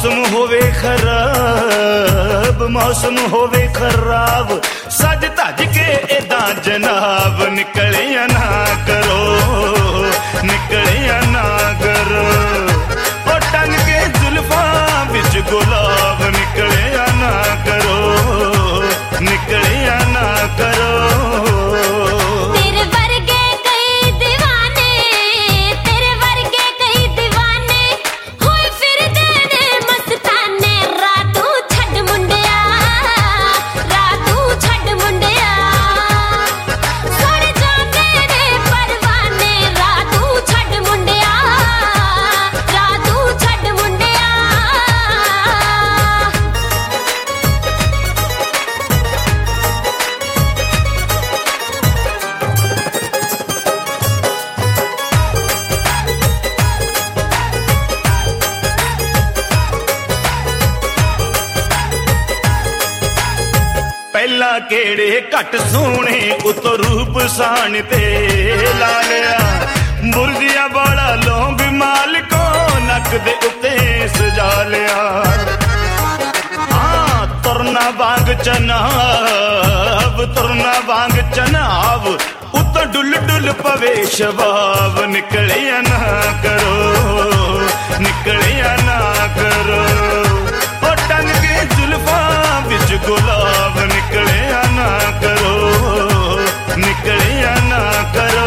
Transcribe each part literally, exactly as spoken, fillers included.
मौसम होवे खराब, मौसम होवे खराब, सज धज के एदा जनाब निकलिया ना करो, निकलिया ना करो। ओ टंग के जुल्फा बिच गुलाब निकलिया ना करो, निकलिया ना करो। पहला केड़े घट सोने उतो रूप सान ते ला लिया, बुरजिया बड़ा लौंग माल को नक दे उत्ते सजा लिया। हाँ तुरना वांग चनाब, तुरना वांग चनाब, उतो डुल डुल पवे शबाब निकलिया ना करो, निकलिया ना करो। ओ टंग के जुल्फा बिच गुलाब निकलिया ना करो, निकलिया ना करो।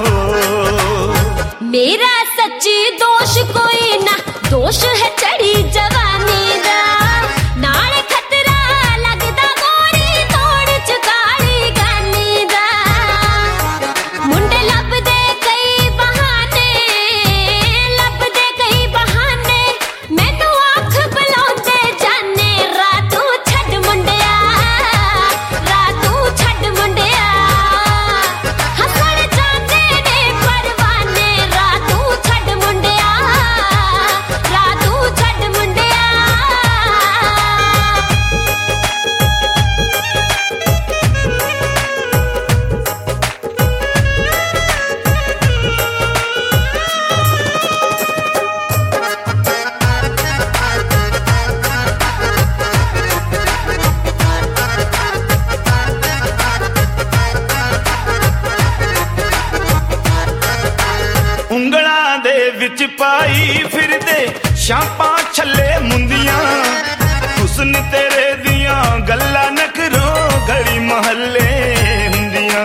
मेरा सच्ची दोष कोई ना, दोष है चढ़ी जवानी दा, नाले खतरा लगदा गोरी तोड़ चुकाली गानी दा। मुंडे लब दे कई बहाने, लब दे कई बहाने, मैनू आँख बुलाउंदे जाने, रातू छड्ड मुंडिया, रातू छड्ड मुंडिया। हसण जांदे ने परवाने, रातू छड्ड मुंडिया, रातू छड्ड मुंडिया। ਉਂਗਲਾਂ ਦੇ ਵਿੱਚ ਪਾਈ ਫਿਰਦੇ ਸ਼ਾਪਾਂ ਛੱਲੇ ਮੁੰਦੀਆਂ, ਹੁਸਨ ਤੇਰੇ ਦੀਆਂ ਗੱਲਾਂ ਨਖਰੋ ਗਲੀ ਮਹੱਲੇ ਹੁੰਦੀਆਂ।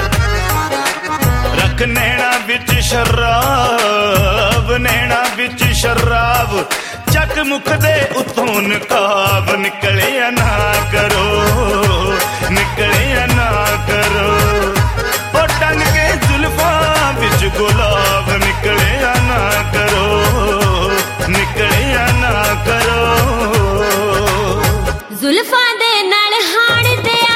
ਰੱਖ ਨੈਣਾ ਵਿੱਚ ਸ਼ਰਾਬ, ਨੈਣਾ ਵਿੱਚ ਸ਼ਰਾਬ, ਚੱਕ ਮੁੱਖ ਦੇ ਉਤੋਂ ਨਕਾਬ ਨਿਕਲਿਆ ਨਾ ਕਰੋ, ਨਿਕਲਿਆ ਨਾ ਕਰੋ। ओ टंग के जुल्फा बिच गुलाब निकलिया ना करो, निकलिया ना करो। जुल्फां दे नाल हाण दे